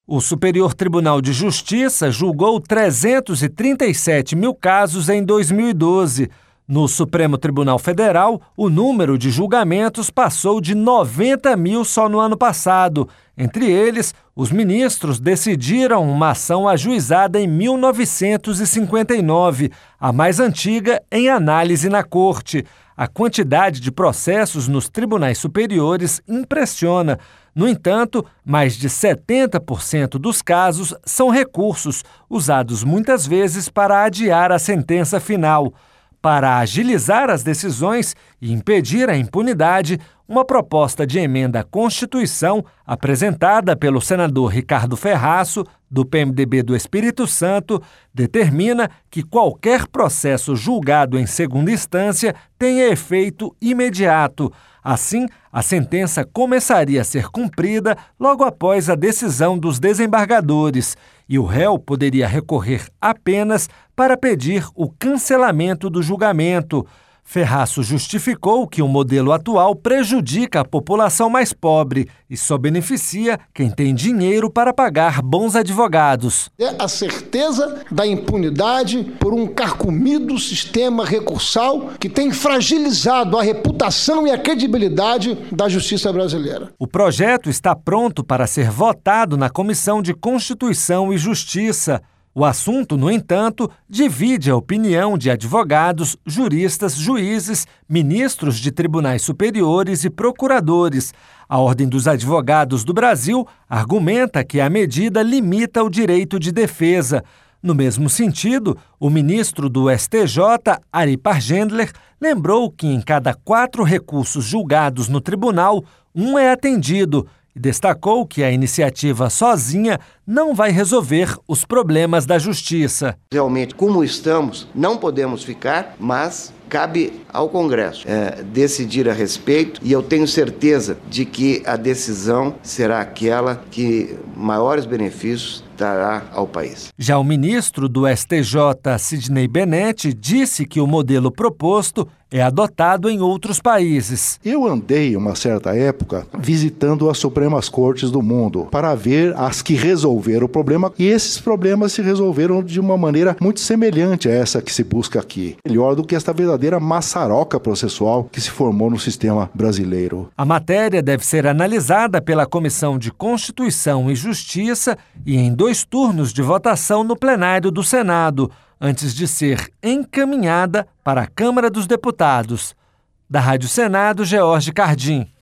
O Superior Tribunal de Justiça julgou 337 mil casos em 2012. No Supremo Tribunal Federal, o número de julgamentos passou de 90 mil só no ano passado. Entre eles, os ministros decidiram uma ação ajuizada em 1959, a mais antiga em análise na Corte. A quantidade de processos nos tribunais superiores impressiona. No entanto, mais de 70% dos casos são recursos, usados muitas vezes para adiar a sentença final. Para agilizar as decisões e impedir a impunidade, uma proposta de emenda à Constituição, apresentada pelo senador Ricardo Ferraço, do PMDB do Espírito Santo, determina que qualquer processo julgado em segunda instância tenha efeito imediato. Assim, a sentença começaria a ser cumprida logo após a decisão dos desembargadores, e o réu poderia recorrer apenas para pedir o cancelamento do julgamento. Ferraço justificou que o modelo atual prejudica a população mais pobre e só beneficia quem tem dinheiro para pagar bons advogados. É a certeza da impunidade por um carcomido sistema recursal que tem fragilizado a reputação e a credibilidade da justiça brasileira. O projeto está pronto para ser votado na Comissão de Constituição e Justiça. O assunto, no entanto, divide a opinião de advogados, juristas, juízes, ministros de tribunais superiores e procuradores. A Ordem dos Advogados do Brasil argumenta que a medida limita o direito de defesa. No mesmo sentido, o ministro do STJ, Ari Pargendler, lembrou que em cada 4 recursos julgados no tribunal, 1 é atendido, e destacou que a iniciativa sozinha não vai resolver os problemas da justiça. Realmente, como estamos, não podemos ficar, mas cabe ao Congresso decidir a respeito, e eu tenho certeza de que a decisão será aquela que maiores benefícios dará ao país. Já o ministro do STJ, Sidney Benetti, disse que o modelo proposto é adotado em outros países. Eu andei, uma certa época, visitando as Supremas Cortes do mundo para ver as que resolveram o problema, e esses problemas se resolveram de uma maneira muito semelhante a essa que se busca aqui. Melhor do que esta verdadeira maçaroca processual que se formou no sistema brasileiro. A matéria deve ser analisada pela Comissão de Constituição e Justiça e em 2 turnos de votação no plenário do Senado, antes de ser encaminhada para a Câmara dos Deputados. Da Rádio Senado, George Cardim.